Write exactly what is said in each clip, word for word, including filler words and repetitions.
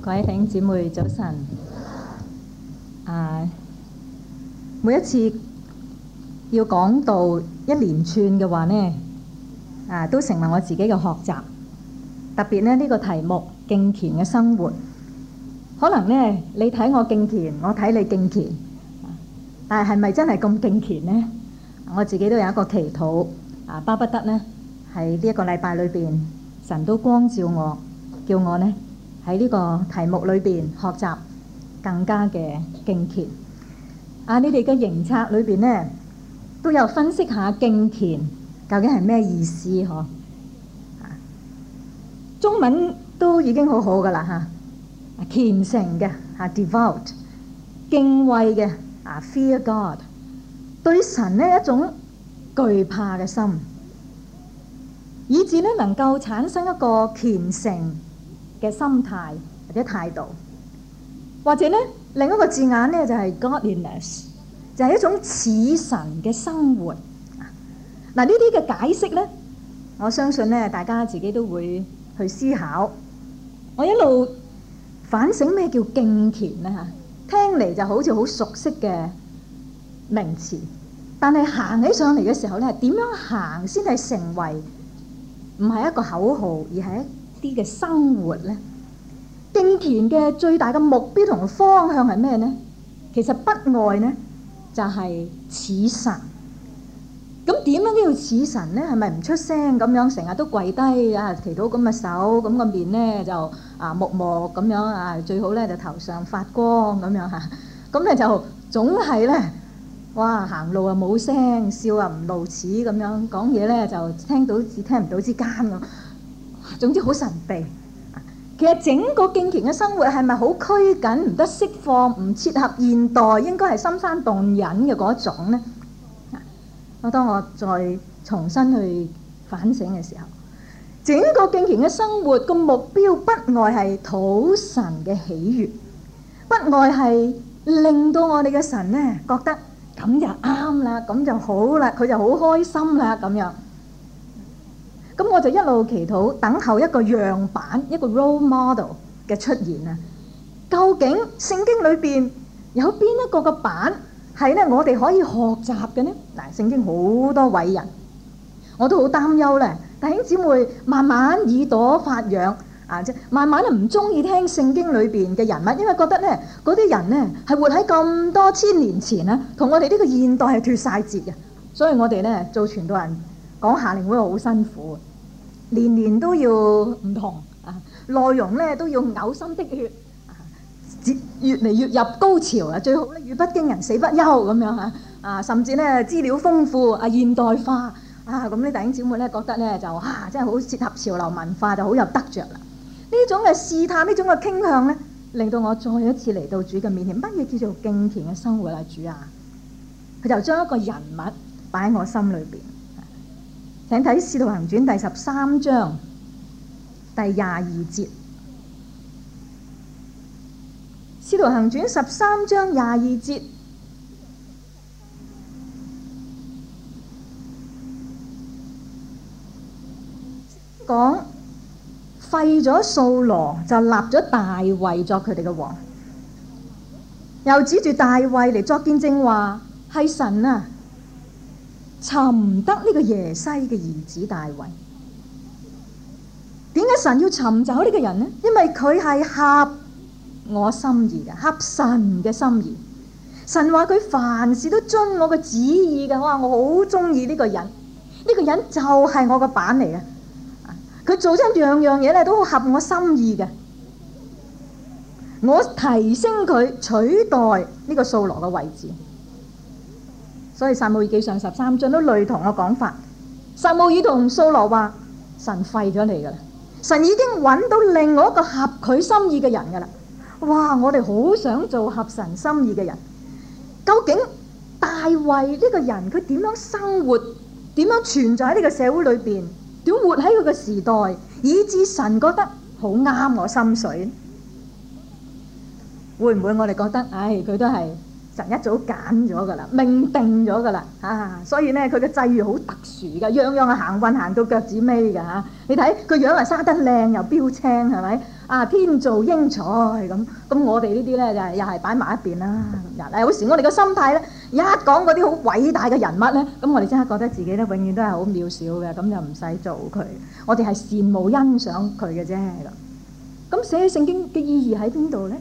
各位弟兄姊妹早晨。啊，每一次要講到一連串嘅話呢，啊都成為我自己嘅學習。特別呢呢、呢個題目敬虔嘅生活，可能呢你睇我敬虔，我睇你敬虔，但係係咪真係咁敬虔呢？我自己都有一個祈禱，啊巴不得呢喺呢一個禮拜裏邊，神都光照我，叫我呢喺呢個題目裏邊學習更加嘅敬虔。啊，你哋嘅營冊裏邊呢都有分析下敬虔究竟係咩意思嗬？啊，中文都已經好好噶啦嚇，虔誠嘅嚇 devout， 敬畏嘅啊 fear God， 對神呢一種懼怕嘅心，以致呢能夠產生一個虔誠嘅心態或者態度，或者呢另一個字眼呢就係 godliness， 就係一種似神嘅生活。嗱，呢啲嘅解釋呢，我相信呢大家自己都會去思考。我一路反省咩叫敬虔呢嚇，聽嚟就好似好熟悉嘅名詞，但係行起上嚟嘅時候呢，點樣行先係成為唔係一個口號，而係一啲嘅生活呢？敬虔嘅最大嘅目標同方向係咩呢？其實不外呢就係似神。咁點樣都要似神呢？係咪唔出聲咁樣，成日都跪低啊，祈禱咁嘅手，咁個面呢就啊木木咁樣啊，最好呢就頭上發光咁樣嚇。咁咧就總係呢，哇行路啊冇聲，笑啊唔露齒咁樣，講嘢呢就聽到至聽唔到之間咁。總之好神秘。其實整個敬虔嘅生活係咪好拘謹，唔得釋放，唔切合現代，應該係深山洞隱嘅嗰種呢？我當我再重新去反省嘅時候，整個敬虔嘅生活個目標不外係討神嘅喜悅，不外係令到我哋嘅神呢覺得咁就啱啦，咁就好啦，佢就好開心啦咁樣。咁我就一路祈禱，等候一個樣板，一個 role model 嘅出現啊！究竟聖經裏邊有邊一個嘅版係咧我哋可以學習嘅呢？嗱，聖經好多偉人，我都好擔憂咧。弟兄姊妹慢慢耳朵發癢啊，即慢慢唔中意聽聖經裏邊嘅人物，因為覺得咧嗰啲人咧係活喺咁多千年前啊，同我哋呢個現代係脫晒節嘅。所以我哋咧做傳道人講夏令會好辛苦，年年都要唔同啊，內容咧都要嘔心瀝血，啊，越嚟越入高潮啊！最好咧語不驚人死不休咁樣嚇啊，甚至咧資料豐富啊，現代化啊，咁啲弟兄姊妹咧覺得咧就啊真係好切合潮流文化，就好有得着啦。呢種嘅試探，呢種嘅傾向咧，令到我再一次嚟到主嘅面前。乜嘢叫做敬虔嘅生活啊？主啊，佢就將一個人物擺喺我心裏邊。請睇《使徒行傳》第十三章第廿二節，《使徒行傳》十三章廿二節講廢咗掃羅，就立咗大衛作佢哋嘅王，又指住大衛嚟作見證話係神啊尋得呢個耶西嘅兒子大衛。點解神要尋找呢個人呢？因為佢係合我心意嘅，合神嘅心意。神話佢凡事都遵我嘅旨意嘅。我話我好中意呢個人，呢、呢個人就係我個版嚟嘅。佢做咗樣樣嘢咧都好合我心意嘅。我提升佢，取代呢個掃羅嘅位置。所以撒母耳記上十三章都類同嘅講法。撒母耳同掃羅話：神廢咗你噶啦，神已經揾到另外一個合佢心意嘅人噶啦。哇！我哋好想做合神心意嘅人。究竟大衛呢個人佢點樣生活，點樣存在喺呢個社會裏邊，點活喺佢嘅時代，以致神覺得好啱我心水？會唔會我哋覺得，唉，佢都係神一早揀咗噶啦，命定咗噶啦啊！所以咧，佢嘅際遇好特殊噶，樣樣係行運行到腳趾尾噶嚇。你睇佢樣係生得靚又標青，係咪啊？天造英才咁咁，我哋呢啲咧就係又係擺埋一邊啦。嗱，有時我哋嘅心態咧，一講嗰啲好偉大嘅人物咧，咁我哋即刻覺得自己咧永遠都係好渺小嘅，咁就唔使做佢。我哋係羨慕欣賞佢嘅啫。咁寫聖經嘅意義喺邊度咧？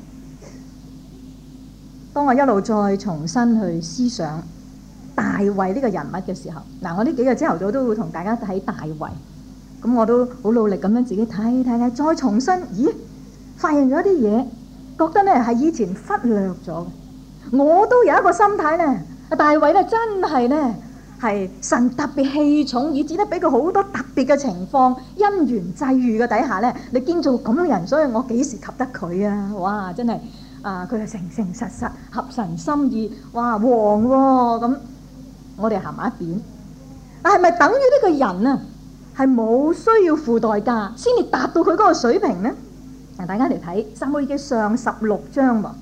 當我一路再重新去思想大衛呢個人物嘅時候，嗱，我呢幾個朝頭早都會同大家睇大衛，咁我都好努力咁樣自己睇睇睇，再重新，咦，發現咗啲嘢，覺得咧係以前忽略咗嘅。我都有一個心態咧，大衛咧真係咧係神特別器重，以至咧俾佢好多特別嘅情況，因緣際遇嘅底下咧，你建造咁嘅人，所以我幾時及得佢啊？哇，真係〜啊！佢係誠誠實實合神心意，哇王喎、哦、咁，我哋行埋一邊。但係咪等於呢個人啊係冇需要付代價先至達到佢嗰個水平呢？嗱，大家嚟睇《撒母耳記上》十六章喎，《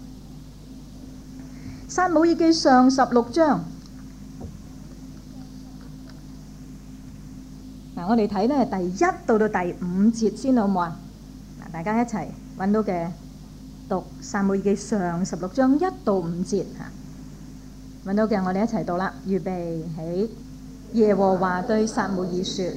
撒母耳記上》十六章。嗱，我哋睇咧第一到到第五節先好唔好啊？嗱，大家一齊揾到嘅。讀撒母耳記上十六章一到五節嚇，揾到嘅我哋一齊讀啦。預備起，耶和華對撒母耳說：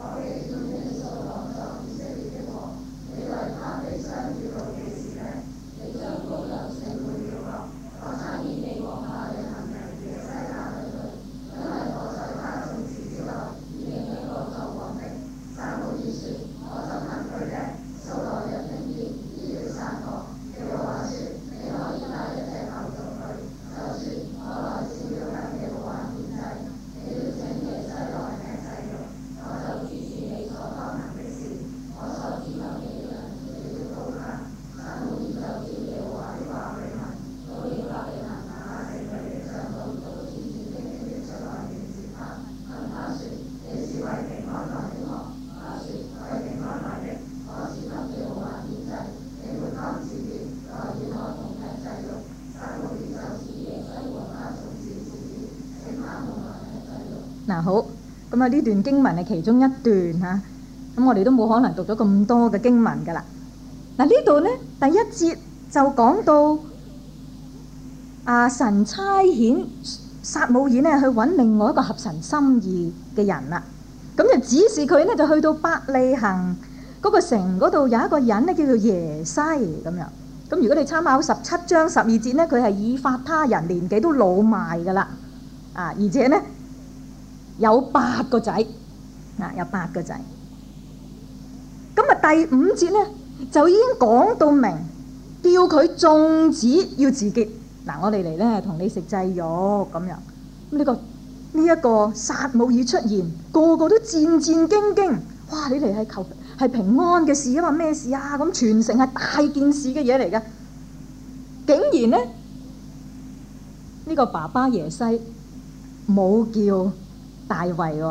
嗱，好，咁啊呢段經文係其中一段嚇，咁我哋都冇可能讀咗咁多嘅經文噶啦。嗱，呢度咧第一節就講到啊神差遣撒母耳咧去揾另外一個合神心意嘅人啦，咁就指示佢咧就去到伯利恆嗰個城嗰度有一個人咧叫做耶西咁樣。咁如果你參考十七章十二節咧，佢係以法他人，年紀都老邁噶啦，啊而且咧。有八個仔，嗱有八個仔。咁啊第五節咧就已經講到明，叫佢眾子要自潔。嗱，我哋嚟咧同你食祭肉咁樣。咁呢個呢一個撒母耳出現，個個都戰戰兢兢。哇！你嚟係求係平安嘅事啊嘛？咩事啊？咁全城係大件事嘅嘢嚟嘅，竟然咧呢個爸爸耶西冇叫大衛喎，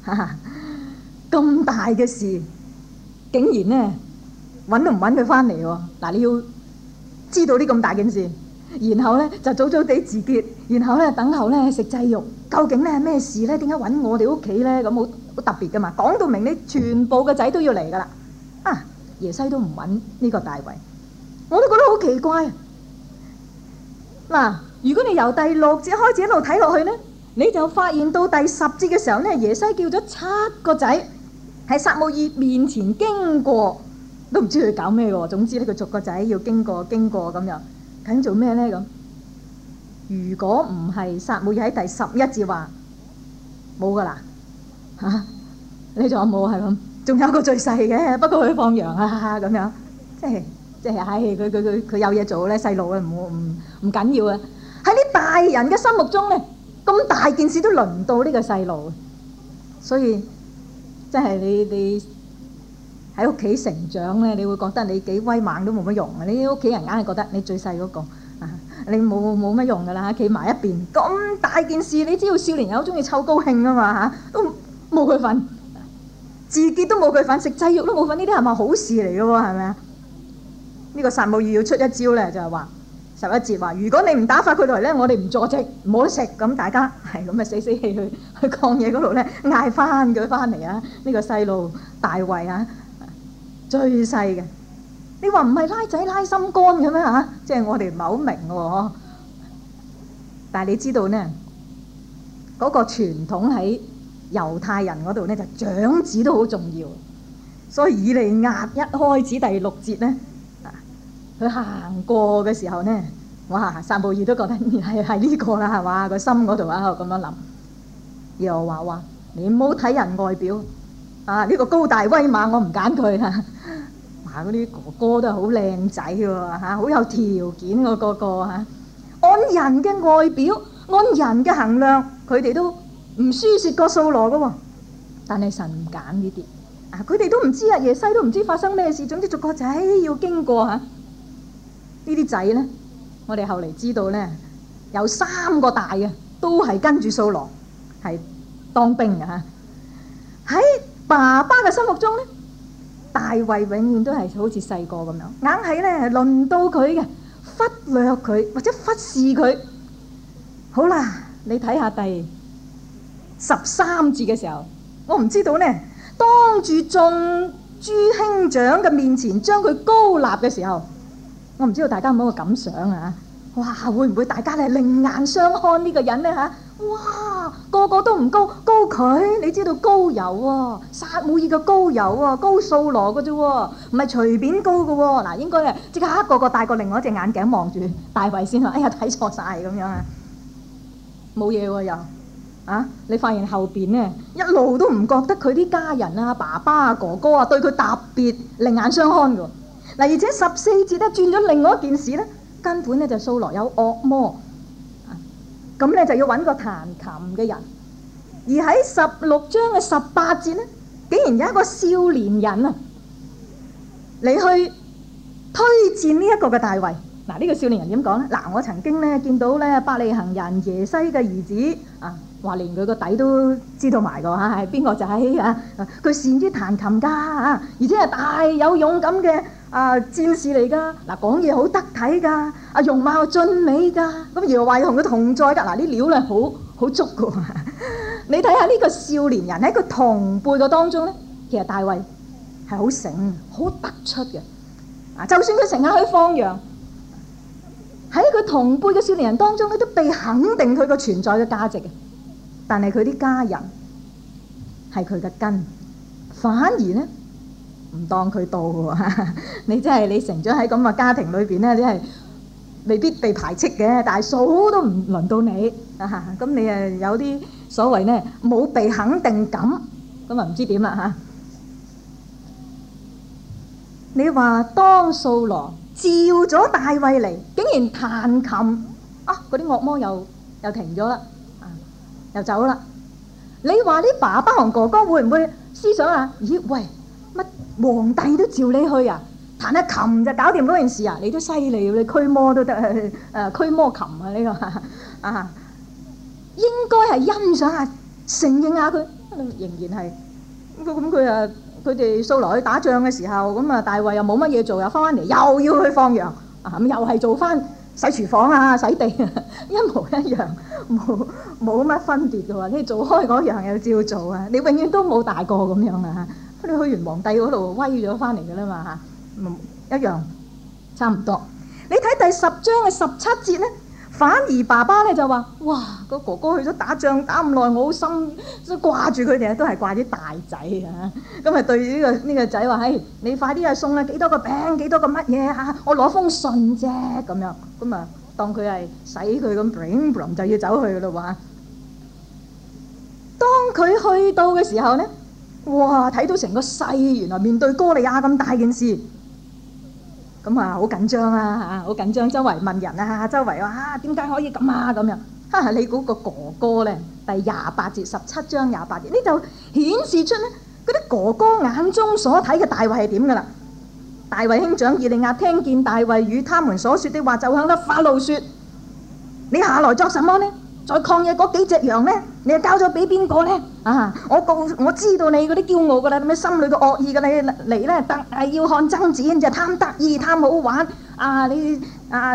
咁大嘅事，竟然咧揾都唔揾佢翻嚟喎。嗱，你要知道呢咁大件事，然後咧就早早地自潔，然後咧等候咧食祭肉，究竟咧係咩事咧？點解揾我哋屋企咧？咁好好特別噶嘛？講到明你全部嘅仔都要嚟噶啦。啊，耶西都唔揾呢個大衛，我都覺得好奇怪。嗱，如果你由第六節開始一路睇落去咧，你就發現到第十節嘅時候咧，耶西叫咗七個仔喺撒母耳面前經過，都唔知佢搞咩喎。總之咧，佢逐個仔要經過經過咁樣，究竟做咩咧咁？如果唔係撒母耳喺第十一節話冇噶啦嚇，你仲有冇係咁？仲有個最細嘅，不過佢放羊啊咁樣，即係即係唉，佢佢佢佢有嘢做咧，細路啊唔唔唔緊要啊。喺啲大人嘅心目中咧，咁大件事都輪唔到呢個細路，所以即係你你喺屋企成長咧，你會覺得你幾威猛都冇乜用啊！你屋企人硬係覺得你最細嗰個啊，你冇冇乜用噶啦，企埋一邊。咁大件事，你知道少年友中意湊高興啊嘛嚇，都冇佢份，自潔都冇佢份，食祭肉都冇份，呢啲係咪好事嚟嘅喎？係咪啊？呢個撒母耳要出一招咧，就係話十一節話：如果你唔打發佢嚟咧，我哋唔坐席，唔好食。咁大家係咁啊，死死氣去去曠野嗰度咧，嗌翻佢翻嚟啊！呢個細路大衛啊，最細嘅。你話唔係拉仔拉心肝嘅咩嚇？即係我哋唔係好明喎。但係你知道呢，嗰個傳統喺猶太人嗰度咧，就長子都好重要。所以以利押一開始第六節咧。佢行過嘅時候呢，哇！撒母耳都覺得係係呢個啦，係嘛？個心嗰度啊，咁樣諗。又話話你唔好睇人外表啊！呢個高大威猛，我唔揀佢嚇。哇！嗰啲哥哥都係好靚仔喎嚇，好有條件個個個嚇。按人嘅外表，按人嘅衡量，佢哋都唔輸蝕過掃羅嘅喎。但係神唔揀呢啲啊！佢哋都唔知啊，耶西都唔知發生咩事。總之逐個仔要經過嚇。呢啲仔呢，我哋後嚟知道呢，有三個大嘅都係跟住掃羅係當兵嘅嚇。喺爸爸嘅心目中呢，大衛永遠都係好似細個咁樣，硬係呢輪到佢嘅，忽略佢或者忽視佢。好啦，你睇下第十三節嘅時候，我唔知道呢，當住眾諸兄長嘅面前將佢高立嘅時候。我唔知道大家有冇個感想啊？哇！會唔會大家咧另眼相看呢個人呢？嚇？哇！個個都唔高，高佢，你知道高友喎，撒母耳嘅高友喎，高掃羅嘅啫喎，唔係隨便高嘅喎。嗱，應該咧即刻個個戴個另外一隻眼鏡望住大衛先啊！哎呀，睇錯晒咁樣啊！冇嘢喎又啊！你發現後邊呢，一路都唔覺得佢啲家人啊、爸爸啊、哥哥啊對佢特別另眼相看嘅。嗱，而且十四節咧轉咗另外一件事咧，根本咧就掃羅有惡魔，咁咧就要揾個彈琴嘅人。而喺十六章嘅十八節咧，竟然有一個少年人啊嚟去推薦呢一個嘅大衛。嗱，呢個少年人點講咧？嗱，我曾經咧見到咧伯利恆人耶西嘅兒子啊，話連佢個底都知道埋個嚇係邊個仔啊？佢善於彈琴㗎啊，而且係大有勇敢嘅。啊，戰士嚟噶，嗱，講嘢好得體噶，啊，容貌俊美噶，咁耶和華同佢同在噶，嗱，啲料咧好好足噶。你睇下呢個少年人喺佢同輩嘅當中咧，其實大衛係好醒、好突出嘅。啊，就算佢成日去放羊，喺佢同輩嘅少年人當中咧，都被肯定佢個存在嘅價值嘅。但係佢啲家人係佢嘅根，反而咧。唔當佢到喎，你真係你成長喺咁嘅家庭裏邊咧，你係未必被排斥嘅，但係數都唔輪到你啊！咁你誒有啲所謂咧冇被肯定感，咁啊唔知點啦嚇。你話當掃羅召咗大衛嚟，竟然彈琴啊！嗰啲惡魔又又停咗啦，啊又走啦。你話啲爸爸同哥哥會唔會思想啊？咦喂！乜皇帝都召你去啊？彈下琴就搞掂嗰件事啊？你都犀利，你驅魔都得誒驅魔琴啊呢個啊，應該係欣賞下、承認下佢，仍然係咁佢啊。佢哋掃羅去打仗嘅時候，咁啊大衛又冇乜嘢做，又翻返嚟又要去放羊啊，咁又係做翻洗廚房啊、洗地，一模一樣，冇冇乜分別嘅喎。你做開嗰樣又照做啊，你永遠都冇大過咁樣啊。你去完皇帝嗰度威咗翻嚟嘅啦嘛嚇，一樣差唔多。你睇第十章嘅十七節咧，反而爸爸咧就話：哇，個哥哥去咗打仗打咁耐，我好心都掛住佢哋，都係掛啲大仔啊。咁啊對呢個呢個仔話：嘿，你快啲啊送啊幾多個餅，幾多個乜嘢嚇？我攞封信啫咁樣。咁啊當佢係使佢咁 bling bling 就要走去嘅咯喎。當佢去到嘅時候咧，哇！睇到成個世原來面對歌利亞咁大件事，咁啊好緊張啊嚇，好緊張，周圍問人啊，周圍話啊點解可以咁啊咁樣？哈！你估個哥哥咧，第廿八節十七章廿八節，呢就顯示出咧嗰啲哥哥眼中所睇嘅大衛係點噶啦。大衛兄長以利亞聽見大衛與他們所說的話，就向他發怒說：你下來作什麼呢？在曠野嗰幾隻羊呢，你又交咗俾邊個呢？啊！我告我知道你嗰啲驕傲噶啦，咁樣心裏嘅惡意噶，你嚟咧特係要看爭戰，就貪得意、貪好玩啊！你啊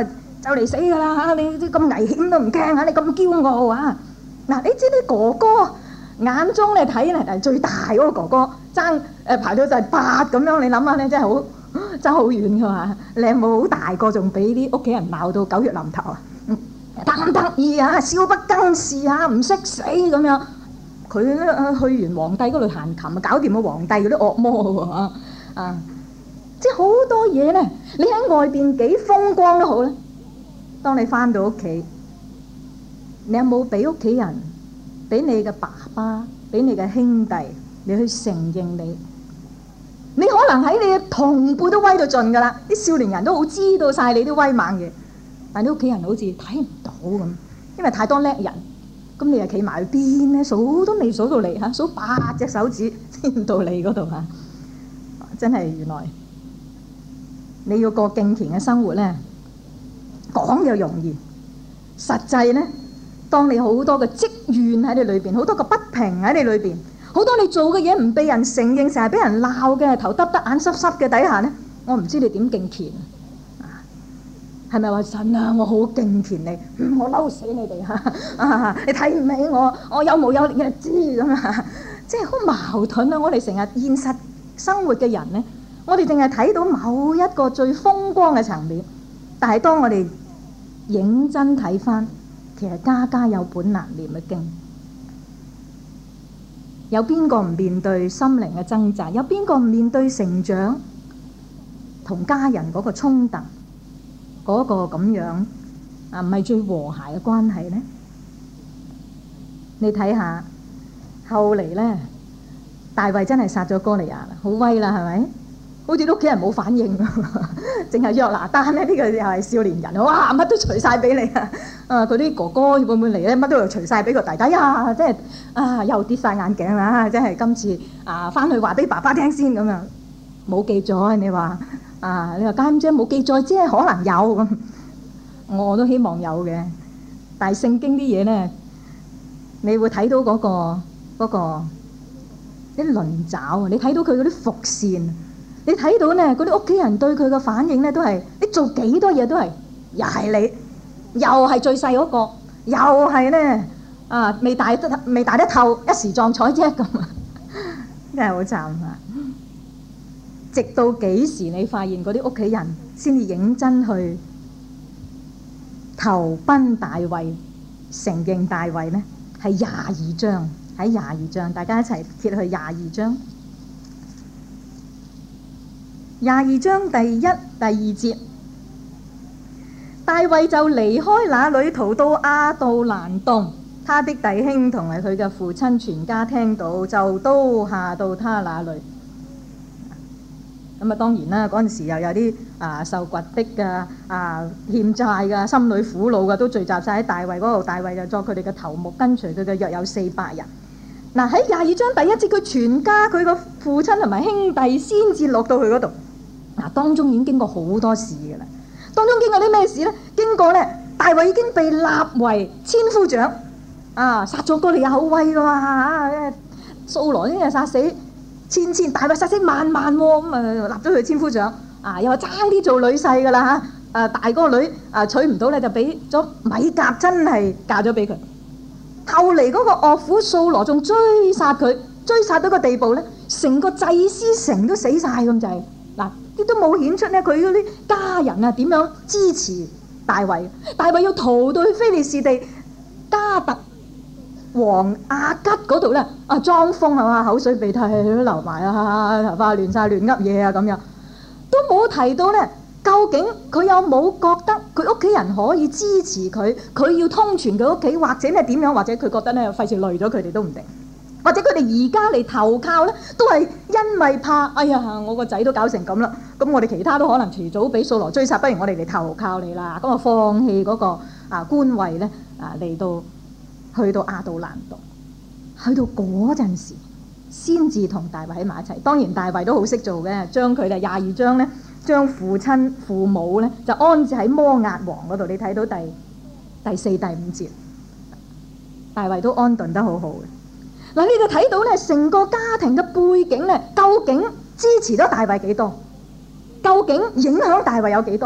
就嚟死㗎啦嚇！你啲咁危險都唔驚嚇，你咁驕傲啊！嗱，你知啲哥哥眼中咧睇嚟係最大嗰個哥哥，爭誒排到就係八咁樣，你諗下咧真係好爭好遠㗎嘛！你有冇好大個仲俾啲屋企人鬧到狗血淋頭啊？得唔得意啊？少不更事啊！唔識死咁樣。佢咧去完皇帝嗰度彈琴啊，搞掂個皇帝嗰啲惡魔喎啊！即係好多嘢咧，你喺外邊幾風光都好咧。當你翻到屋企，你有冇俾屋企人、俾你嘅爸爸、俾你嘅兄弟，你去承認你？你可能喺你嘅同輩都威到盡㗎啦，啲少年人都好知道晒你啲威猛嘢，但係啲屋企人好似睇唔到咁，因為太多叻人。咁你又企埋去邊咧？數都未數到你嚇，數八隻手指先到你嗰度嚇。真係原來你要過敬虔嘅生活咧，講又容易，實際咧，當你好多嘅積怨喺你裏邊，好多個不平喺你裏邊，好多你做嘅嘢唔被人承認，成日俾人鬧嘅，頭耷耷眼濕濕嘅底下咧，我唔知你點敬虔啊？係咪話神啊？我好敬虔你，嗯、我嬲死你哋嚇、啊！你睇唔起我，我有冇有你知咁啊？即係好矛盾啊！我哋成日現實生活嘅人咧，我哋淨係睇到某一個最風光嘅層面，但係當我哋認真睇翻，其實家家有本難念嘅經。有邊個唔面對心靈嘅掙扎？有邊個唔面對成長同家人嗰個衝突？嗰個咁樣啊，唔係最和諧嘅關係呢？你睇下後嚟咧，大衛真係殺咗哥利亞啦，好威啦，係咪？好似屋企人冇反應，淨係約拿單咧，呢個又係少年人，哇，乜都除晒俾你啊！啊，佢啲哥哥會唔會嚟咧？乜都又除晒俾個弟弟呀！即係啊，又跌晒眼鏡啦！即係今次啊，翻去話俾爸爸聽先咁樣，冇記載你話。啊！你話家姐冇記載啫，可能有咁，我都希望有嘅。但係聖經啲嘢咧，你會睇到嗰個嗰個啲鱗爪啊！你睇到佢嗰啲伏線，你睇到咧嗰啲屋企人對佢嘅反應咧，都係你做幾多嘢都係，又係你，又係最細嗰個，又係咧啊！未大得未大得透，一時撞彩啫咁啊！真係好慘啊！直到幾時你發現嗰啲屋企人先至認真去投奔大衛，承認大衛呢？係廿二章，喺廿二章，大家一齊揭去廿二章。廿二章第一、第二節，大衛就離開那裏，逃到亞杜蘭洞。他的弟兄同埋佢嘅父親全家聽到，就都下到他那裏。咁啊，當然啦，嗰陣時又有啲啊受掘的㗎，啊欠債㗎，心裏苦惱㗎，都聚集晒喺大衛嗰度。大衛就作佢哋嘅頭目，跟隨佢嘅約有四百人。嗱，喺廿二章第一節，佢全家佢個父親同埋兄弟先至落到去嗰度。嗱，當中已經經過好多事㗎啦。當中經過啲咩事咧？經過咧，大衛已經被立為千夫長，啊殺咗哥利亞好威㗎嘛嚇，掃羅呢日殺死千千，大衛殺死萬萬喎，咁啊立咗佢千夫長，啊又話爭啲做女婿噶啦嚇，誒大嗰個女啊娶唔到咧，就俾咗米甲真係嫁咗俾佢。後嚟嗰個岳父掃羅仲追殺佢，追殺到個地步咧，成個祭司城都死晒咁滯。嗱，啲都冇顯出咧佢嗰啲家人啊點樣支持大衛。大衛要逃到去非利士地加特王亞吉嗰度咧，啊裝瘋係嘛，口水鼻涕都流埋啊，頭髮亂晒亂噏嘢啊咁樣，都冇提到咧。究竟佢有冇覺得佢屋企人可以支持佢？佢要通傳佢屋企，或者係點樣？或者佢覺得咧費事累咗佢哋都唔定，或者佢哋而家嚟投靠咧，都係因為怕，哎呀我個仔都搞成咁啦，咁我哋其他都可能遲早俾掃羅追殺，不如我哋嚟投靠你啦，咁啊放棄嗰個啊官位咧啊嚟到。去到亞杜蘭洞，去到嗰陣時，先至同大衛喺埋一齊。當然大衛都好識做嘅，將佢哋廿二章咧，將父親父母咧就安置喺摩押王嗰度。你睇到第第四、第五節，大衛都安頓得好好嘅。嗱，你就睇到咧，成個家庭嘅背景咧，究竟支持咗大衛幾多？究竟影響大衛有幾多？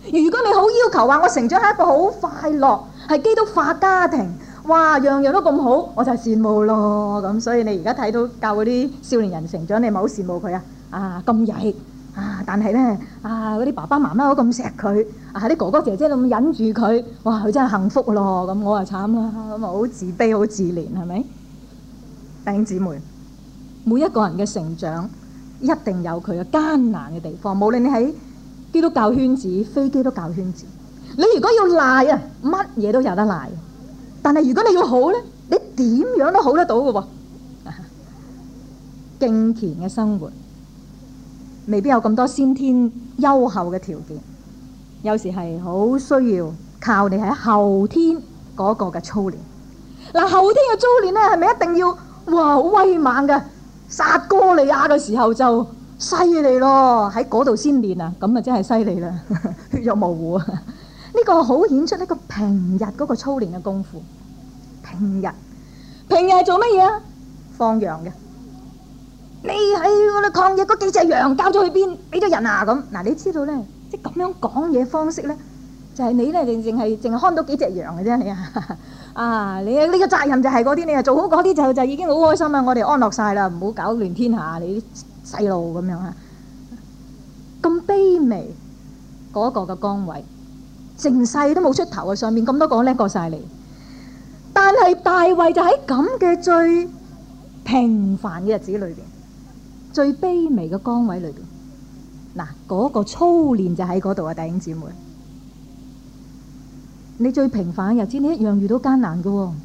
如果你好要求話我成長係一個好快樂，係基督化家庭，哇，樣樣都咁好，我就羨慕咯。咁所以你而家睇到教嗰啲少年人成長，你咪好羨慕佢啊？啊，咁曳啊！但係咧啊，嗰啲爸爸媽媽都咁錫佢，啊啲哥哥姐姐咁忍住佢，哇！佢真係幸福咯。咁我啊慘啦，咁啊好自卑、好自憐，係咪？弟兄姊妹，每一個人嘅成長一定有佢嘅艱難嘅地方，無論你喺基督教圈子、非基督教圈子，你如果要賴啊，乜嘢都有得賴。但係如果你要好咧，你點樣都好得到嘅喎。敬虔嘅生活未必有咁多先天優厚嘅條件，有時係好需要靠你喺後天嗰個嘅操練。嗱，後天嘅操練咧，係咪一定要哇好威猛嘅？殺哥利亞嘅時候就犀利咯，喺嗰度先練啊，咁啊真係犀利啦，血肉模糊啊！呢個好顯出呢個平日嗰個操練嘅功夫。平日平日係做乜嘢啊？放羊嘅。你喺嗰度曠野嗰幾隻羊交咗去邊？俾咗人啊咁。嗱，你知道咧，即係咁樣講嘢方式咧，就係你咧，淨淨係淨係看到幾隻羊嘅啫，你啊啊！你呢個責任就係嗰啲，你啊做好嗰啲就就已經好開心啦。我哋安樂晒啦，唔好搞亂天下，你啲細路咁樣啊，咁卑微嗰個嘅崗位，成世都冇出頭啊！上面咁多個叻過晒你，但係大衛就喺咁嘅最平凡嘅日子裏邊，最卑微嘅崗位裏邊，嗱，嗰個操練就喺嗰度啊！弟兄姊妹，你最平凡嘅日子，你一樣遇到艱難嘅喎。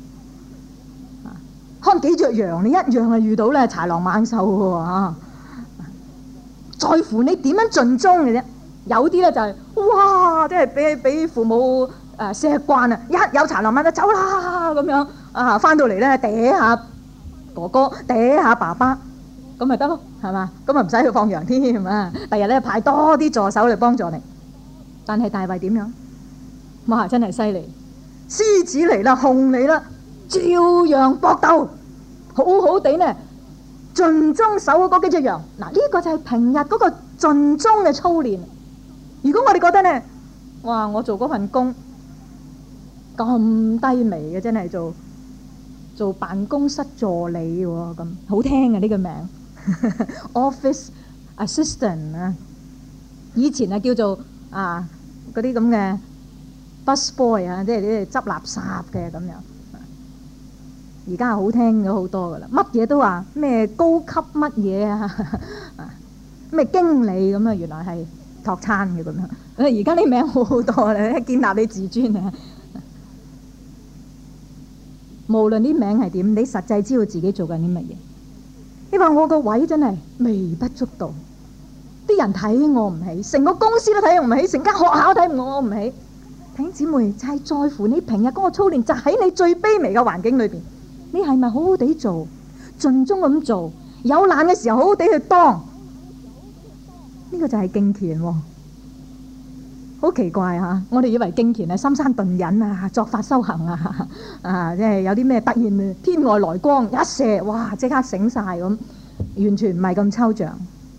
看幾隻羊，你一樣係遇到咧豺狼猛獸嘅喎嚇。在乎你點樣盡忠嘅啫。有啲咧就係哇，即係俾俾父母誒錫慣啊，一有豺狼猛就走啦咁樣啊，翻到嚟咧嗲下哥哥，嗲下爸爸，咁咪得咯，係嘛？咁咪唔使去放羊添啊！第日咧派多啲助手嚟幫助你。但係大衛點樣？哇！真係犀利，獅子嚟啦，熊嚟啦，照樣搏鬥，好好地呢盡忠守嗰幾隻羊。嗱，呢個就係平日嗰個盡忠嘅操練。如果我哋覺得呢，哇！我做嗰份工咁低微嘅，真係做做辦公室助理喎，咁好聽嘅呢個名，office assistant 啊，以前啊叫做啊嗰啲咁嘅 bus boy 啊，即係啲執垃圾嘅咁樣。而家好聽咗好多噶啦，乜嘢都話咩高級乜嘢啊，咩經理咁啊，原來係托餐嘅咁樣。而家啲名好好多啦，建立你自尊啊！無論啲名係點，你實際知道自己做緊啲乜嘢。你話我個位真係微不足道，啲人睇我唔起，成個公司都睇我唔起，成間學校都睇我唔起。弟兄姊妹，就係在乎你平日嗰個操練，就喺你最卑微嘅環境裏邊，你係咪好好地做，盡忠咁做，有難嘅時候好好地去當，呢個就係敬虔喎。好奇怪嚇！我哋以為敬虔係深山遁隱啊，作法修行啊，啊，即係有啲咩突然天外來光一射，哇！即刻醒晒咁，完全唔係咁抽象。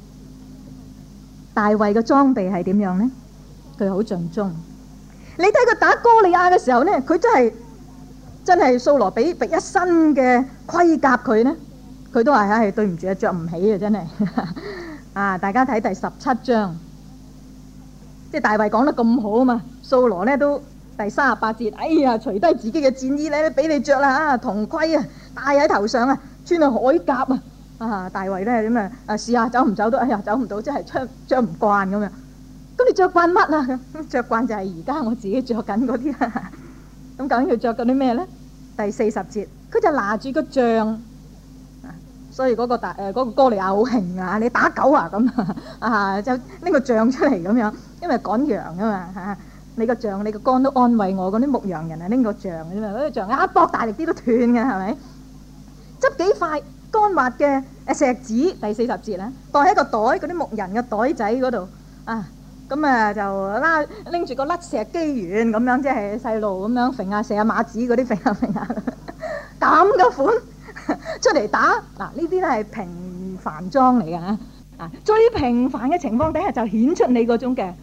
大衛嘅裝備係點樣呢？佢好盡忠。你睇佢打哥利亞嘅時候呢，佢真係真係掃羅俾俾一身嘅盔甲佢呢，佢都係唉對唔住啊，著唔起啊，真係啊！大家睇第十七章。即係大衛講得咁好啊嘛，掃羅咧都第三十八節，哎呀，除低自己嘅戰衣咧，俾你着啦啊，銅盔啊，戴喺頭上啊，穿去鎧甲啊，啊，大衛咧咁啊，啊試下走唔走到，哎呀，走唔到，真係着着唔慣咁樣。咁你着慣乜啊？着慣就係而家我自己着緊嗰啲啊。咁究竟佢着緊啲咩咧？第四十節，佢就拿住個杖。所以嗰個大誒嗰個哥利亞好興啊！你打狗啊咁啊，就拎個杖出嚟咁樣，因為趕羊啊嘛嚇。你個杖，你個竿都安慰我嗰啲牧羊人啊，拎個杖嘅啫嘛。嗰啲杖一搏大力啲都斷嘅，係咪？執幾塊乾滑嘅誒石子，第四十節啦，放喺個袋嗰啲牧人嘅袋仔嗰度啊，咁啊就拉拎住個甩石機圓咁樣，即係細路咁樣揈下射下馬子嗰啲揈下揈下咁嘅款。出嚟打嗱，呢啲咧係平凡裝嚟嘅嚇啊！最平凡嘅情況底下就顯出你嗰種嘅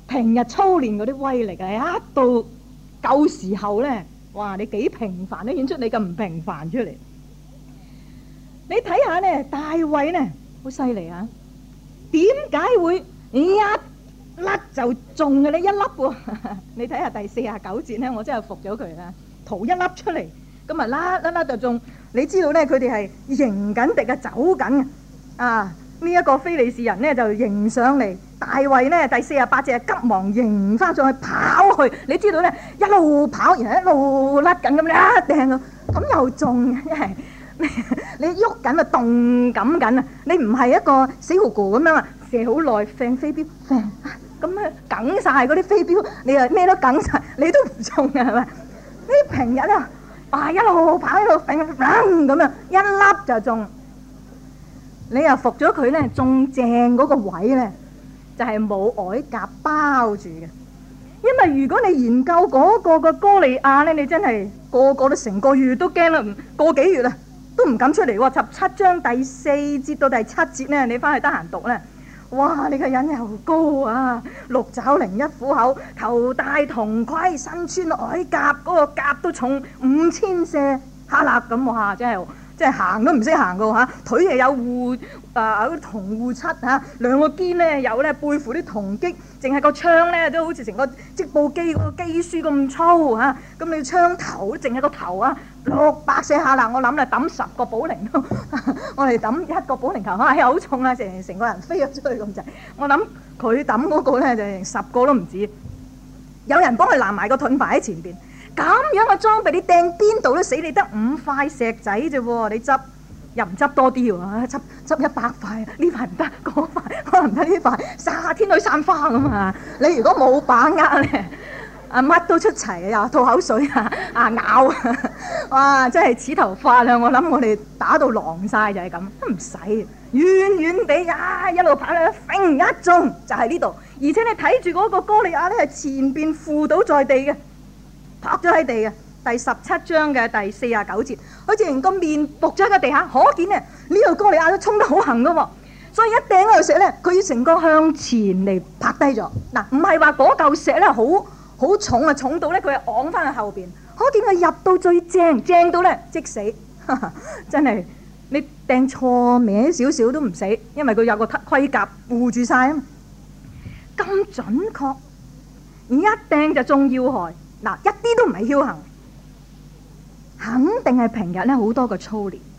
平日操練嗰啲威力啊，一到夠時候咧，哇！你幾平凡都顯出你咁唔平凡出嚟。你睇下咧，大衛咧好犀利啊！點解會一粒就中嘅呢？一粒喎！你睇下第四十九節咧，我真係服咗佢啦，逃一粒出嚟，咁啊粒粒粒就中。你知道咧，佢哋係迎緊敵嘅，走緊嘅啊！呢一個非利士人呢，就迎上嚟，大衛呢，第四十八隻急忙迎翻上去跑去，你知道呢，一路跑然後一路甩緊咁樣一掟，咁又中嘅，因為你喐緊啊，動感緊啊，你唔係一個死糊糊咁樣啊，射好耐，掟飛鏢，掟咁啊梗晒嗰啲飛鏢，你啊咩都梗晒，你都唔中嘅係咪？呢平日啊，哇一路跑一路掟，咁樣一粒就中。你又服咗佢呢，中正嗰個位呢，就係冇鎧甲包住嘅。因為如果你研究嗰個個歌利亞呢，你真係個個都成個月都驚啦，個幾月啦都唔敢出嚟喎。十七章第四節到第七節呢，你翻去得閒讀呢。哇！你個人又高啊，六爪零一虎口，頭戴銅盔，身穿鎧甲，嗰、那個甲都重五千舍克勒咁哇！真係〜即係行都唔識行噶嚇，腿又有護啊嗰啲銅護漆嚇，兩個肩咧有咧背負啲銅戟，淨係個槍咧都好似成個織布機嗰個機書咁粗嚇。咁你槍頭淨係個頭啊，六百四下啦，我諗啦揼十個保齡都，我哋揼一個保齡球啊，係好重啊，成成個人飛咗出去咁滯。我諗佢揼嗰個咧就成十個都唔止，有人幫佢攬埋個盾牌喺前邊。咁樣嘅裝備，你掟邊度都死，你得五塊石仔啫喎，你執又唔執多啲喎，執執一百塊，呢塊唔得，嗰塊可能唔得呢塊，撒天女散花咁啊！你如果冇把握咧，啊乜都出齊啊，又吐口水啊，啊咬啊，哇！真係似頭髮啊！我諗我哋打到狼晒就係咁，都唔使遠遠地啊一路跑咧，揈一中就係呢度，而且你睇住嗰個歌利亞咧係前邊扶倒在地嘅。撲咗喺地嘅第十七章嘅第四十九節，佢自然個面仆咗喺個地下，可見咧呢個歌利亞都衝得好行噶喎，所以一掟嗰嚿石咧，佢要成個向前嚟拍低咗。嗱，唔係話嗰嚿石咧好好重啊，重到咧佢係昂翻去後邊，可見佢入到最正，正到咧即死，哈哈真係你掟錯歪少少都唔死，因為佢有個盔甲護住晒啊，咁準確，一掟就中要害。嗱，一啲都唔係僥倖，肯定係平日咧好多個操練。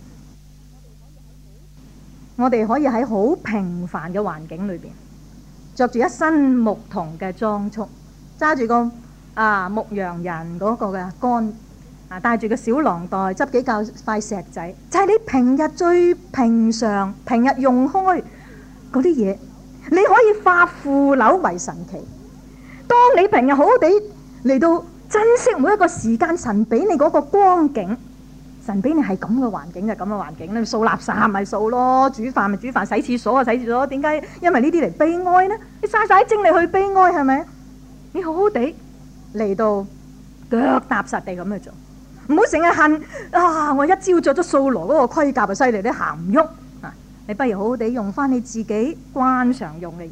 我哋可以喺好平凡嘅環境裏邊，着住一身牧童嘅裝束，揸住個啊牧羊人嗰個嘅竿，啊帶住個小囊袋，執幾嚿塊石仔，就係你平日最平常、平日用開嗰啲嘢，你可以化腐朽為神奇。當你平日好好地嚟到珍惜每一個時間，神俾你嗰個光景，神俾你係咁嘅環境就咁嘅環境，你掃垃圾咪掃咯，煮飯咪煮飯，洗廁所啊洗廁所。點解？因為呢啲嚟悲哀呢？你嘥晒精力去悲哀係咪？你好好地嚟到腳踏實地咁去做，唔好成日恨啊！我一朝着咗掃羅嗰個盔甲就犀利，你行唔喐啊！你不如好好地用翻你自己慣常用嘅嘢。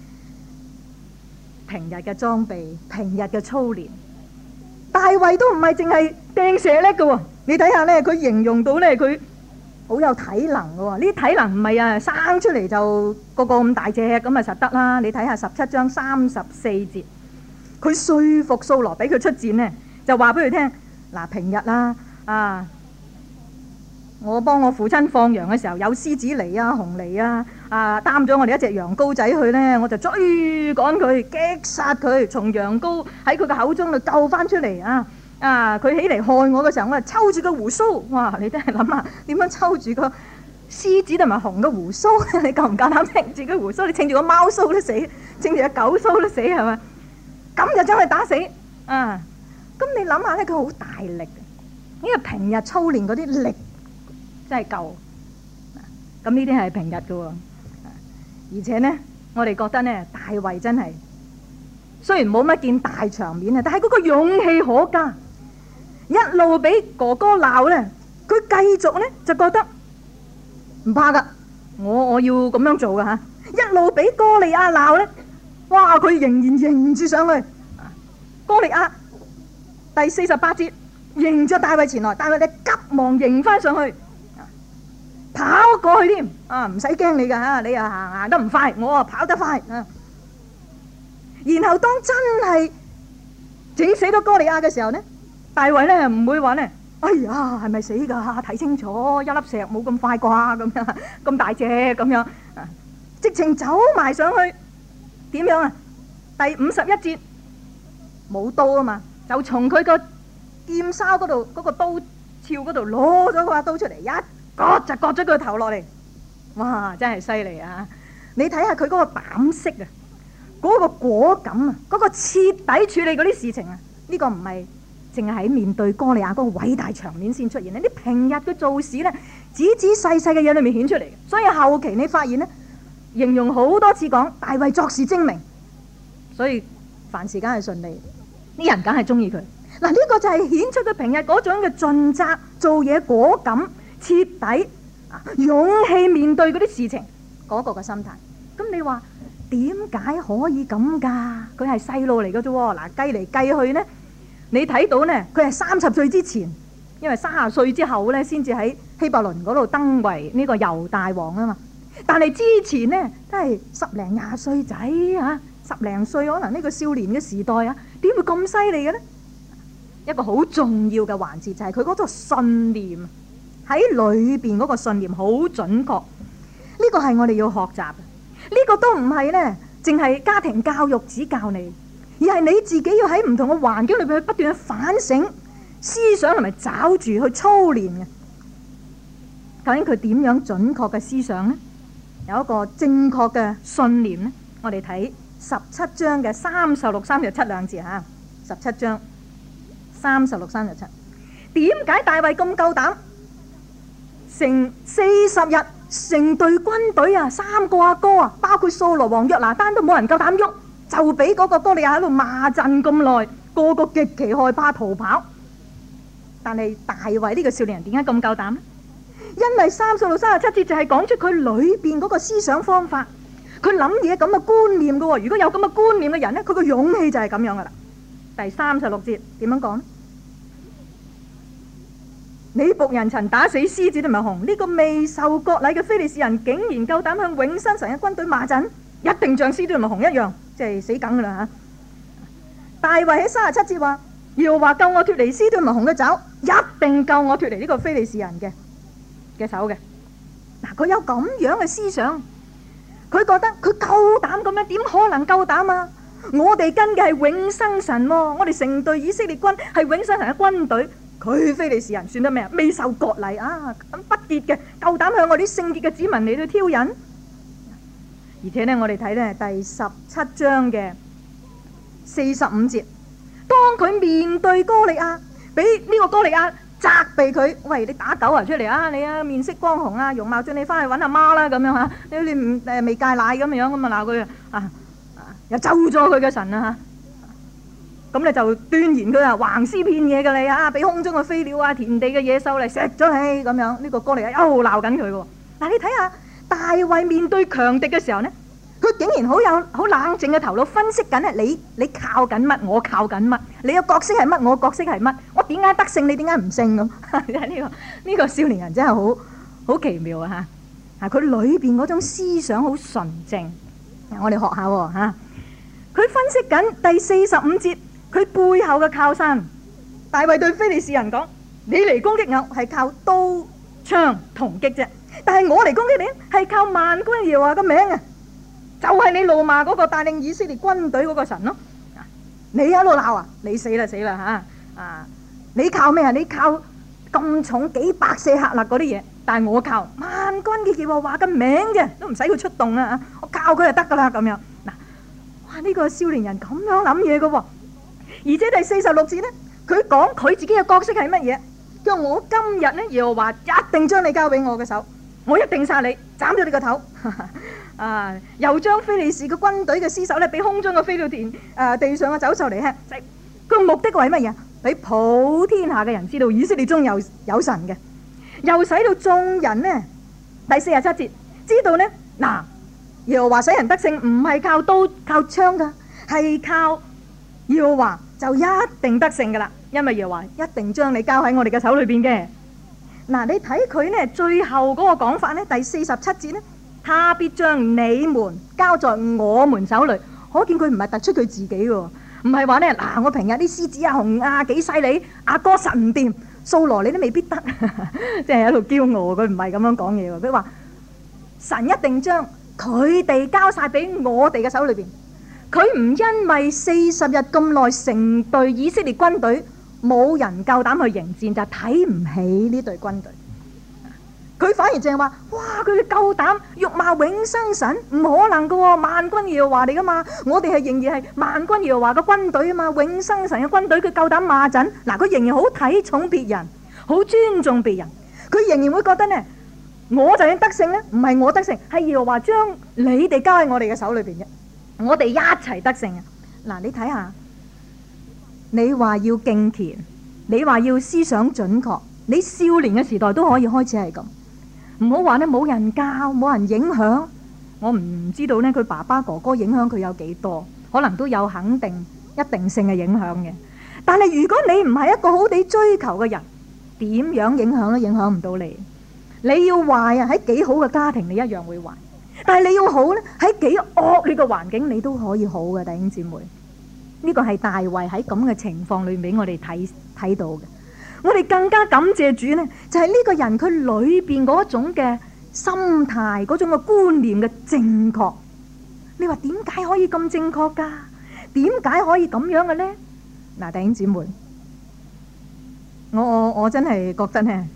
平日嘅裝備，平日嘅操練，大衛都唔係淨係掟射叻嘅喎。你睇下咧，佢形容到咧，佢好有體能嘅喎。呢啲體能唔係啊，生出嚟就個個咁大隻咁啊實得啦。你睇下十七章三十四節，佢說服掃羅俾佢出戰呢，就話俾佢聽嗱，平日啦啊。我幫我父親放羊嘅時候，有獅子嚟啊、熊嚟啊，啊擔咗我哋一隻羊羔仔去呢，我就追趕佢，擊殺佢，從羊羔喺佢嘅口中度救翻出嚟啊！啊，佢起嚟害我嘅時候，我就抽住個鬍鬚，哇！你真係諗下點樣抽住個獅子同埋熊嘅鬍鬚？你夠唔夠膽稱住個鬍鬚？你稱住個貓鬚都死，稱住個狗鬚都死係咪？咁就將佢打死啊！咁你諗下咧，佢好大力嘅，因為平日操練嗰啲力。真係夠，咁呢啲係平日嘅喎，而且呢，我哋覺得呢，大衛真係雖然冇乜見大場面啊，但係嗰個勇氣可嘉，一路俾哥哥鬧呢，佢繼續呢就覺得唔怕噶，我我要咁樣做噶吓，一路俾哥利亞鬧呢， 哇！佢仍然迎住上去。歌利亞第四十八節迎着大衛前來，大衛你急忙迎翻上去，跑過去添啊！唔使驚你噶嚇，你又行行得唔快，我啊跑得快啊！然後當真係整死咗歌利亞嘅時候呢，大衛咧唔會話呢，哎呀係咪死㗎？睇清楚，一粒石冇咁快啩，咁樣咁大隻咁樣啊！直情走埋上去，點樣啊？第五十一節冇刀啊嘛，就從佢個劍鞘嗰度嗰個刀鞘嗰度攞咗嗰把刀出嚟，一割就割咗佢個頭落嚟。哇！真係犀利啊！你睇下佢嗰個膽識啊，嗰個果敢啊，嗰個徹底處理嗰啲事情啊，呢個唔係淨係喺面對歌利亞嗰個偉大場面先出現，呢啲平日佢做事呢，仔仔細細嘅嘢裏面顯出嚟。所以後期你發現呢，形容好多次講大衛作事精明，所以凡事梗係順利，啲人梗係中意佢。嗱，呢個就係顯出佢平日嗰種嘅盡責、做嘢果敢、徹底、勇氣面對嗰啲事情嗰個嘅心態。咁你話點解可以咁㗎？佢係細路嚟嘅啫喎。嗱，計嚟計去呢，你睇到呢，佢係三十歲之前，因為三十歲之後呢，先至喺希伯倫嗰度登為呢個猶大王啊嘛。但係之前呢，都係十零廿歲仔啊，十零歲可能呢個少年嘅時代啊，點會咁犀利嘅呢？一個好重要嘅環節就係佢嗰個信念喺裏邊嗰個信念好準確。呢個係我哋要學習嘅。呢個都唔係呢，淨係家庭教育只教你，而係你自己要喺唔同嘅環境裏邊去不斷去反省、思想同埋找住去操練嘅。究竟佢點樣準確嘅思想呢？有一個正確嘅信念呢？我哋睇十七章嘅三十六、三十七兩節嚇。十七章三十六、三十七，點解大衛咁夠膽？成四十日，成隊軍隊啊，三個阿哥啊，包括掃羅王約拿單都冇人夠膽喐，就俾嗰個歌利亞喺度罵陣咁耐，個個極其害怕逃跑。但係大衛呢個少年人點解咁夠膽呢？因為三十六、三十七節就係講出佢裏邊嗰個思想方法，佢諗嘢咁嘅觀念噶喎。如果有咁嘅觀念嘅人呢，佢個勇氣就係咁樣噶啦。第三十六節點樣講呢？你僕人曾打死獅子同埋熊，呢個未受割禮嘅非利士人竟然夠膽向永生神嘅軍隊罵陣，一定像獅子同埋熊一樣，即係死梗噶啦吓。大衛喺三十七節話：耶和華救我脫離獅子同埋熊嘅爪，一定救我脫離呢個非利士人嘅嘅手嘅。嗱，佢有咁樣嘅思想，佢覺得佢夠膽咁樣，點可能夠膽啊？我哋跟嘅係永生神喎，我哋成隊以色列軍係永生神嘅軍隊，佢非利士人算得咩啊？未受割禮啊，咁不潔嘅，夠膽向我啲聖潔嘅子民嚟到挑釁。而且呢，我哋睇呢第十七章嘅四十五節，當佢面對歌利亞，俾呢個歌利亞責備佢，喂，你打狗啊出嚟啊，你啊面色光紅啊，容貌俊，你翻去揾阿媽啦咁樣嚇，你你唔誒未戒奶咁樣咁啊鬧佢啊！又咒咗佢嘅神啊！咁你就斷言佢啊橫屍遍野嘅你啊，俾空中嘅飛鳥啊、田地嘅野獸嚟食咗你咁樣。呢、這個歌利亞又鬧緊佢喎。嗱，你睇下大衛面對強敵嘅時候呢，佢竟然好有好冷靜嘅頭腦分析緊咧，你你靠緊乜？我靠緊乜？你嘅角色係乜？我角色係乜？我點解得勝？你點解唔勝咁？呢、這個呢、這個少年人真係好好奇妙啊！嚇，佢裏邊嗰種思想好純正。我哋學下喎嚇。佢分析緊第四十五節，佢背後嘅靠山。大衛對非利士人講：你嚟攻擊我係靠刀槍銅戟啫，但係我嚟攻擊你係靠萬軍耶和華嘅名啊！就係、是、你怒罵嗰個帶領以色列軍隊嗰個神咯。你喺度鬧啊，你死啦死啦嚇啊！你靠咩啊？你靠咁重幾百舍客勒嗰啲嘢，但係我靠萬軍嘅耶和華嘅名啫，都唔使佢出動啊！我靠佢就得噶啦咁樣。哇！呢、這個少年人咁樣諗嘢嘅喎，而且第四十六節呢，佢講佢自己嘅角色係乜嘢？佢話我今日呢，耶和華一定將你交俾我嘅手，我一定殺你，斬咗你個頭。啊！又將非利士嘅軍隊嘅屍首咧，俾空中嘅飛鳥田誒地上嘅走獸嚟吃。佢目的係乜嘢？俾普天下嘅人知道以色列中有有神嘅，又使到眾人呢，第四十七節知道呢嗱。 耶和華使人得勝唔係靠刀靠槍噶，係靠耶和華就一定得勝噶啦，因為耶和華一定將你交喺我哋嘅手裏邊嘅。嗱，你睇佢呢最後嗰個講法呢，第四十七節呢，他必將你們交在我們手裏，可見佢唔係突出佢自己喎，唔係話呢嗱，我平日啲獅子啊熊啊幾犀利，阿哥實唔掂，掃羅你都未必得，即係喺度驕傲，佢唔係咁樣講嘢喎，佢話神一定將佢哋交晒俾我哋嘅手裏邊，佢唔因為四十日咁耐成隊以色列軍隊冇人夠膽去迎戰，就睇唔起呢隊軍隊。佢反而淨係話：哇！佢哋夠膽辱罵永生神，唔可能噶喎！萬軍耶和華嚟噶嘛，我哋係仍然係萬軍耶和華嘅軍隊啊嘛，永生神嘅軍隊，佢夠膽罵陣。嗱，佢仍然好睇重別人，好尊重別人，佢仍然會覺得呢，我就要得勝呢，唔係我得勝，係耶和華將你哋交喺我哋嘅手裏邊啫，我哋一齊得勝啊！嗱，你睇下。你話要敬虔，你話要思想準確，你少年嘅時代都可以開始係咁，唔好話呢冇人教，冇人影響。我唔知道呢，佢爸爸哥哥影響佢有幾多，可能都有肯定一定性嘅影響嘅。但係如果你唔係一個好地追求嘅人，點樣影響都影響唔到你。你要壞啊，喺幾好嘅家庭你一樣會壞，但係你要好呢，喺幾惡劣嘅環境你都可以好嘅，弟兄姊妹。呢個係大衛喺咁嘅情況裏面，我哋睇睇到嘅。我哋更加感謝主呢，就係呢個人佢裏邊嗰種嘅心態，嗰種嘅觀念嘅正確。你話點解可以咁正確噶？點解可以咁樣嘅呢？嗱，弟兄姊妹，我我我真係覺得呢，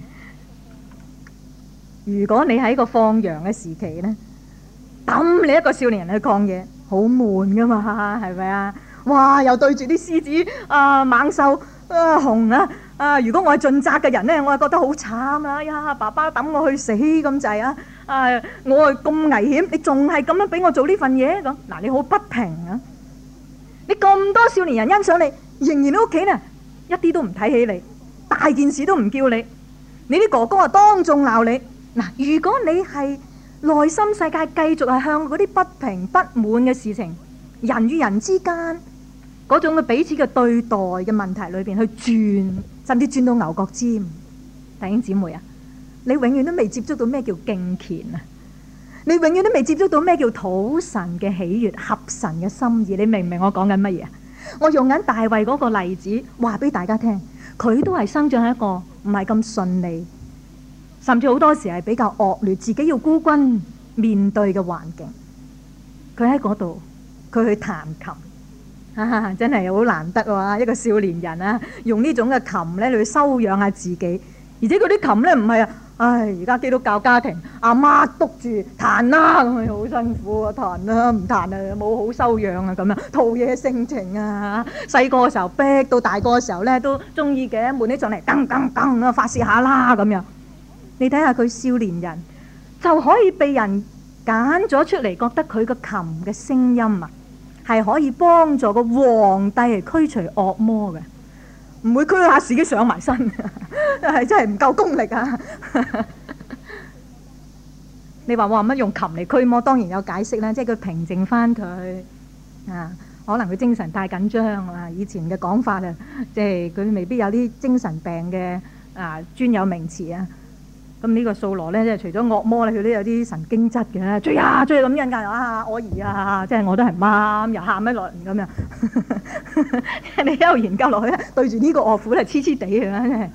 如果你喺個放羊嘅時期呢，抌你一個少年人去曠野，好悶噶嘛，係咪啊？哇！又對住啲獅子啊、猛獸啊、熊啊啊！如果我係盡責嘅人呢，我係覺得好慘啦！呀，爸爸抌我去死咁滯啊！啊，我係咁危險，你仲係咁樣俾我做呢份嘢咁？嗱，你好不平啊！你咁多少年人欣賞你，仍然喺屋企呢，一啲都唔睇起你，大件事都唔叫你，你啲哥哥啊當眾鬧你。嗱，如果你係內心世界繼續係向嗰啲不平不滿嘅事情，人與人之間嗰種嘅彼此嘅對待嘅問題裏邊去轉，甚至轉到牛角尖。弟兄姊妹啊，你永遠都未接觸到咩叫敬虔啊！你永遠都未接觸到咩叫討神嘅喜悅、合神嘅心意。你明唔明我講緊乜嘢啊？我用緊大衛嗰個例子話俾大家聽，佢都係生長喺一個唔係咁順利，甚至好多時係比較惡劣，自己要孤軍面對嘅環境。佢喺嗰度，佢去彈琴。啊！真係好難得喎，一個少年人啊，用呢種嘅琴咧去修養下自己，而且嗰啲琴咧唔係啊，唉！而家基督教家庭阿媽督住彈啦，咁啊好辛苦啊，彈啦唔彈啊冇好修養啊咁樣，陶冶性情啊！細個嘅時候逼到大個嘅時候咧都中意嘅，悶起上嚟噔噔噔啊發泄下啦咁樣。你睇下佢少年人就可以被人揀咗出嚟，覺得佢個琴嘅聲音啊，係可以幫助個皇帝嚟驅除惡魔嘅，唔會驅下自己上埋身，係真係唔夠功力啊！你話我話乜用琴嚟驅魔？當然有解釋啦，即係佢平靜翻佢啊，可能佢精神太緊張啊。以前嘅講法啊，即係佢未必有啲精神病嘅啊專有名詞啊。咁呢個掃羅咧，即係除咗惡魔咧，佢都有啲神經質嘅，追啊追咁樣㗎啊！我兒啊，即係我都係啱，又喊一輪咁樣。你一路研究落去咧，對住呢個樂府咧，黐黐地嘅啦，真係。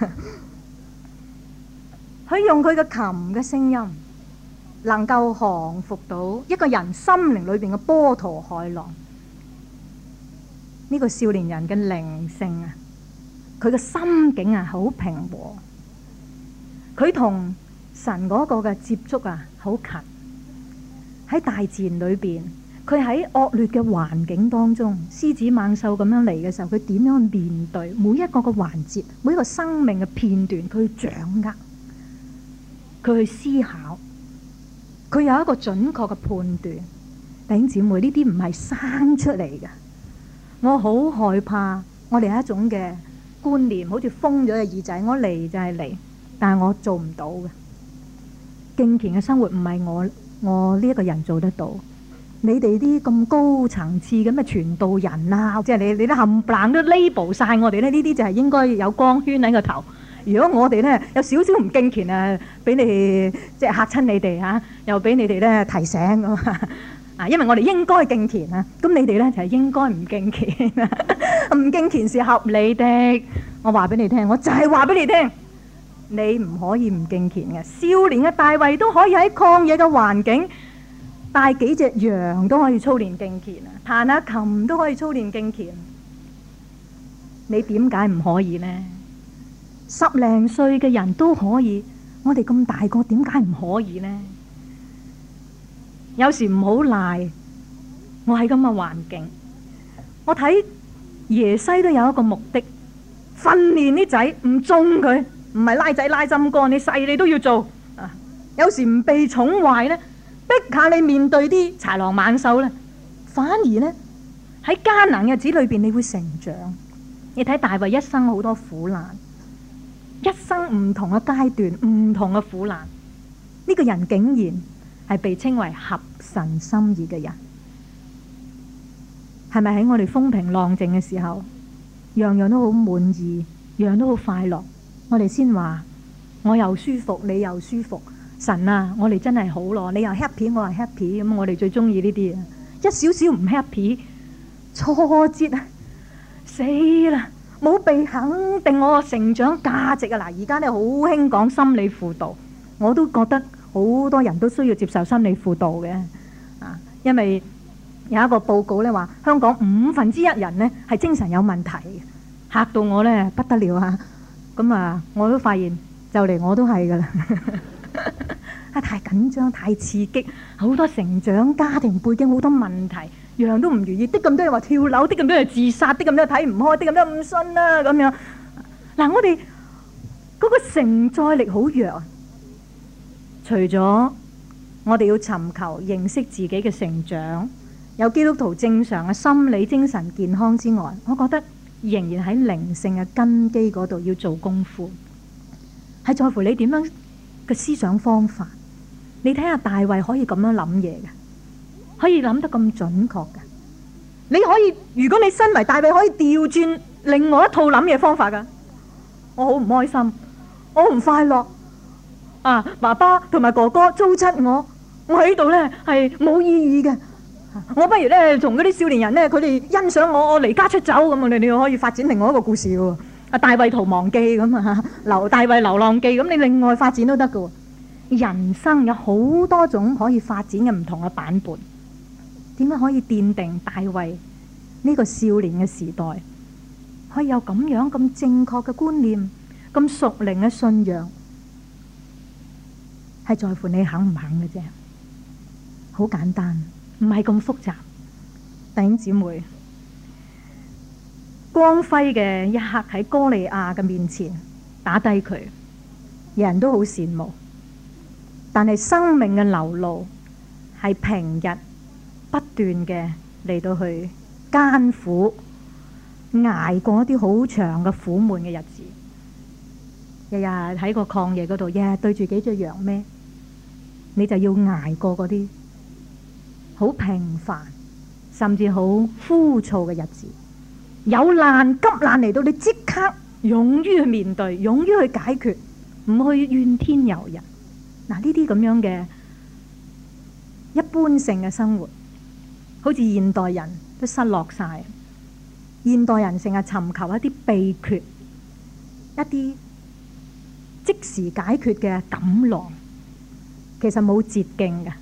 佢用佢嘅琴嘅聲音，能夠降服到一個人心靈裏邊嘅波濤駭浪。呢個少年人嘅靈性啊，佢嘅心境啊，好平和。佢同神嗰個嘅接觸啊，好近。喺大自然裏邊，佢喺惡劣嘅環境當中，獅子猛獸咁樣嚟嘅時候，佢點樣去面對每一個嘅環節，每一個生命嘅片段，佢去掌握，佢去思考，佢有一個準確嘅判斷。弟兄姊妹，呢啲唔係生出嚟嘅。我好害怕，我哋係一種嘅觀念，好似封咗嘅耳仔，我嚟就係嚟。但係我做唔到嘅，敬虔嘅生活唔係我我呢一個人做得到。你哋啲咁高層次咁嘅傳道人啊，即係你你都冚唪唥都 label 晒我哋咧，呢啲就係應該有光圈喺個頭。如果我哋咧有少少唔敬虔啊，俾你哋即係嚇親你哋嚇，又俾你哋咧提醒咁啊，因為我哋應該敬虔啊，咁你哋咧就係應該唔敬虔啊，唔敬虔是合理的。我話俾你聽，我就係話俾你聽，你唔可以唔敬虔嘅。少年嘅大衛都可以喺曠野嘅環境帶幾隻羊都可以操練敬虔啊，彈下琴都可以操練敬虔。你點解唔可以呢？十零歲嘅人都可以，我哋咁大個點解唔可以呢？有時唔好賴我喺咁嘅環境。我睇耶西都有一個目的，訓練啲仔唔縱佢，唔係拉仔拉針幹，你細你都要做啊。有時唔被寵壞呢，逼下你面對啲豺狼猛獸呢，反而呢喺艱難嘅日子裏邊你會成長。你睇大衛一生好多苦難，一生唔同嘅階段，唔同嘅苦難，呢個人竟然係被稱為合神心意嘅人。係咪喺我哋風平浪靜嘅時候，樣樣都好滿意，樣樣都好快樂，我哋先話我又舒服，你又舒服，神啊，我哋真係好咯，你又 happy， 我又 happy， 咁我哋最中意呢啲啊。一少少唔 happy， 挫折啊，死啦，冇被肯定我個成長價值啊！嗱，而家咧好興講心理輔導，我都覺得好多人都需要接受心理輔導嘅啊，因為有一個報告咧話，香港五分之一人咧係精神有問題，嚇到我咧不得了啊！咁啊，我都發現就嚟我都係噶啦，啊太緊張、太刺激，好多成長家庭背景好多問題，樣樣都唔如意，啲咁多人話跳樓，啲咁多人自殺，啲咁多人睇唔開，啲咁多唔信啦咁樣。嗱，我哋嗰個承載力好弱，除咗我哋要尋求認識自己嘅成長，有基督徒正常嘅心理精神健康之外，我覺得仍然喺靈性嘅根基嗰度要做功夫，係在乎你點樣嘅思想方法。你睇下大衛可以咁樣諗嘢嘅，可以諗得咁準確嘅。你可以，如果你身為大衛，可以調轉另外一套諗嘢方法噶。我好唔開心，我好唔快樂啊！爸爸同埋哥哥糟質我，我喺度呢係冇意義嘅。我不如呢同嗰啲少年人呢，佢哋欣賞我，我離家出走咁啊！你你可以發展另外一個故事嘅。啊，大衛逃亡記咁啊，流大衛流浪記咁，你另外發展都得嘅。人生有好多種可以發展嘅唔同嘅版本，點解可以奠定大衛呢個少年嘅時代可以有咁樣咁正確嘅觀念、咁屬靈嘅信仰？係在乎你肯唔肯嘅啫，好簡單，唔係咁複雜。弟兄姊妹，光輝嘅一刻喺歌利亞嘅面前打低佢，人人都好羨慕。但係生命嘅流露係平日不斷嘅嚟到去艱苦捱過一啲好長嘅苦悶嘅日子，日日喺個曠野嗰度，日日對住幾隻羊咩？你就要捱過嗰啲好平凡甚至好枯燥嘅日子。有難急難嚟到，你即刻勇於去面對，勇於去解決，唔去怨天尤人。嗱，呢啲咁樣嘅一般性嘅生活，好似現代人都失落晒。現代人成日尋求一啲秘訣，一啲即時解決嘅錦囊，其實冇捷徑嘅。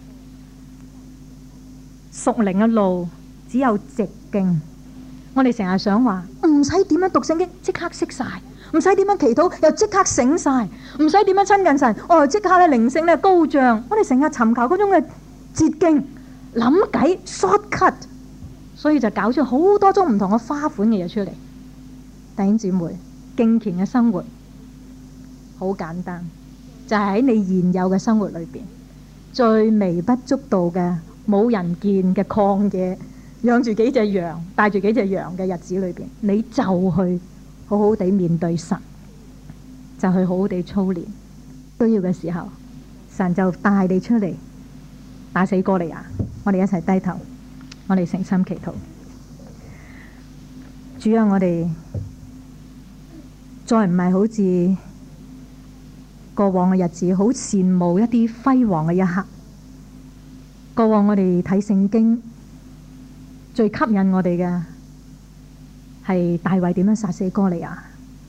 屬靈嘅路只有直徑。我哋成日想話唔使點樣讀聖經，即刻識晒。唔使點樣祈禱，又即刻醒晒；唔使點樣親近神，哦，即刻咧靈性咧高漲。我哋成日尋求嗰種嘅捷徑，諗計 shortcut， 所以就搞出好多種唔同嘅花款嘅嘢出嚟。弟兄姊妹，敬虔嘅生活好簡單，就係喺你現有嘅生活裏邊，最微不足道嘅冇人見嘅曠野，養住幾隻羊，帶住幾隻羊嘅日子裏邊，你就去好好地面對神，就去好好地操練。需要嘅時候，神就帶你出嚟， 打死哥利亞。我哋一齊低頭，我哋誠心祈禱。主啊，我哋再唔係好似過往嘅日子，好羨慕一啲輝煌嘅一刻。過往我哋睇聖經最吸引我哋嘅係大衛點樣殺死哥利亞，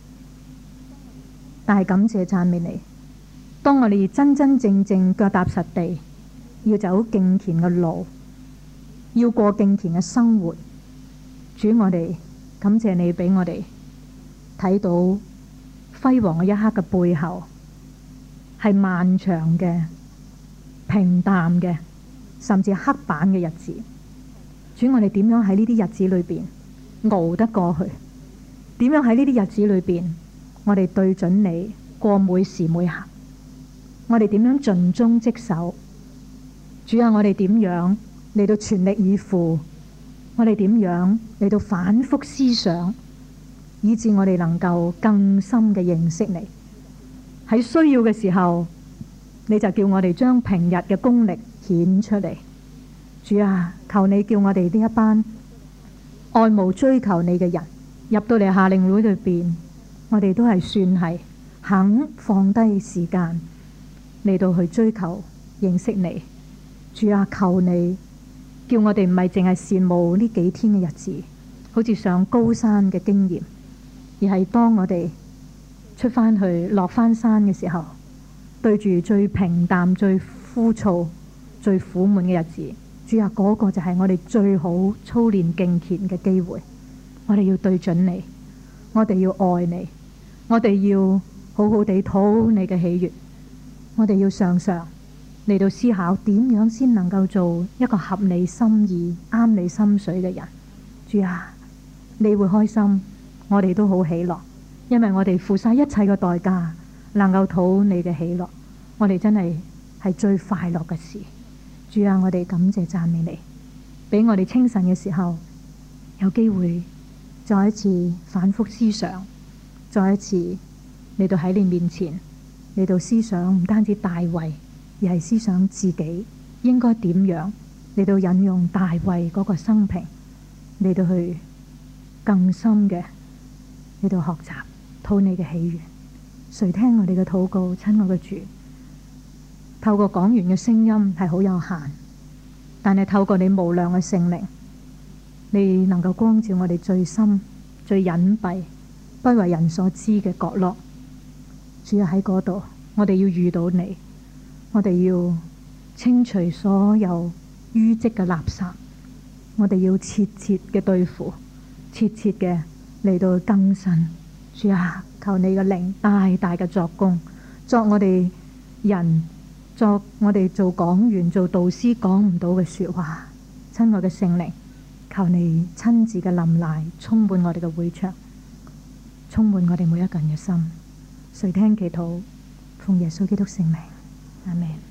但係感謝讚美你，當我哋真真正正腳踏實地，要走敬虔嘅路，要過敬虔嘅生活，主，我哋感謝你俾我哋睇到輝煌嘅一刻嘅背後係漫長嘅、平淡嘅，甚至黑板嘅日子。主，我哋點樣喺呢啲日子裏邊熬得過去？點樣喺呢啲日子裏邊，我哋對準你過每時每刻？我哋點樣盡忠職守？主啊，我哋點樣嚟到全力以赴？我哋點樣嚟到反覆思想，以致我哋能夠更深嘅認識你？喺需要嘅時候，你就叫我哋將平日嘅功力顯出嚟。主啊，求你叫我哋呢一班愛慕追求你嘅人入到嚟夏令會裏邊，我哋都係算係肯放低時間嚟到去追求認識你。主啊，求你叫我哋唔係淨係羨慕呢幾天嘅日子，好似上高山嘅經驗，而係當我哋出翻去落翻山嘅時候，對住最平淡、最枯燥、最苦悶嘅日子，主啊，嗰個就係我哋最好操練敬虔嘅機會。我哋要對準你，我哋要愛你，我哋要好好地討你嘅喜悅，我哋要常常嚟到思考點樣先能夠做一個合你心意、啱你心水嘅人。主啊，你會開心，我哋都好喜樂，因為我哋付晒一切嘅代價，能夠討你嘅喜樂，我哋真係係最快樂嘅事。主啊，我哋感謝讚美你，俾我哋清晨嘅時候有機會再一次反覆思想，再一次嚟到喺你面前嚟到思想，唔單止大衛，而係思想自己應該點樣嚟到引用大衛嗰個生平嚟到去更深嘅嚟到學習討你嘅喜悅。誰聽我哋嘅禱告？親愛嘅主，透過講員嘅聲音係好有限，但係透過你無量嘅聖靈，你能夠光照我哋最深、最隱蔽、不為人所知嘅角落。主要喺嗰度，我哋要遇到你，我哋要清除所有淤積嘅垃圾，我哋要切切嘅對付，切切嘅嚟到更新。主啊，求你嘅靈大大嘅作工，作我哋人，作我哋做講員、做導師講唔到嘅說話。親愛嘅聖靈，求你親自嘅臨來，充滿我哋嘅會場，充滿我哋每一個人嘅心。垂聽祈禱，奉耶穌基督聖名，阿們。